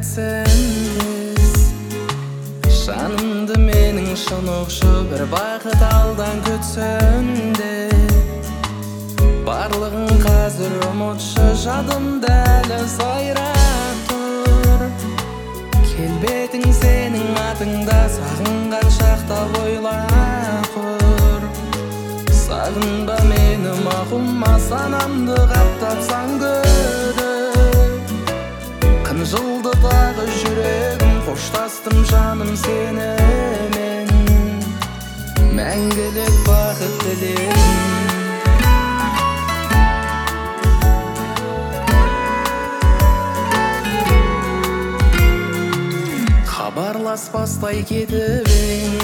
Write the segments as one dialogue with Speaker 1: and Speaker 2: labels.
Speaker 1: сенбес. Жанымды менің шын оқшы бір бақыт алдан күтсін де. Барлығын қазір ұмытшы, жадымда әлі сайрап тұр. Келбетің сенің атыңда, сағынған шақта ойлап құр. Сағынба мені мақұлма, санамды қаптапсаң күді. Қынжылды тағы жүрегім, қоштастым жаным сенімен. Мәңгілік бақыт тілеймін. Хабарласпастай кетіп ең,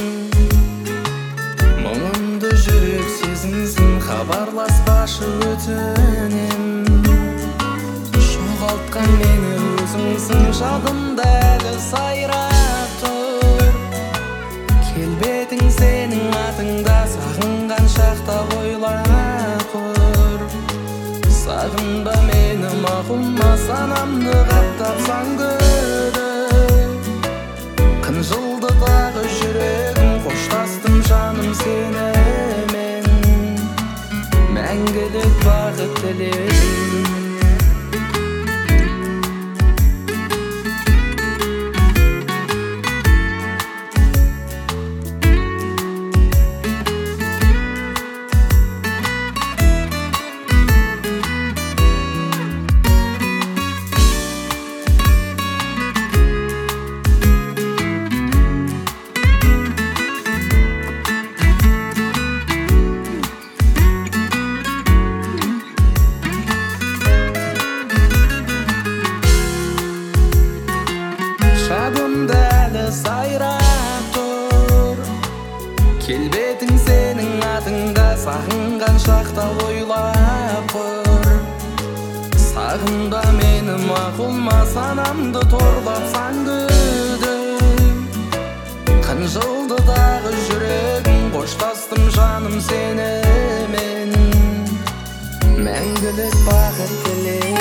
Speaker 1: мұңымды жүрек сезінсін. Хабарласпашы өтінем, жоғалтқан мені өзіңсің. Жадымда әлі сайрап тұр. Келбетің сенің атыңда, сағынған шақта ойлап құр. Сағынба мені мақұлма, санамды қаптапсаң күді. Қынжылды тағы жүрегім, қоштастым жаным сенімен. Мәңгілік бақыт тілеймін. Жадымда әлі сайрап тұр. Келбетің сенің атыңда, сағынған шақта ойлап құр. Сағынба мені мақұлма, санамды торлапсаң күді. Қынжылды дағы жүрегім, қоштастым жаным сенімен. Мәңгілік бақыт тілеймін.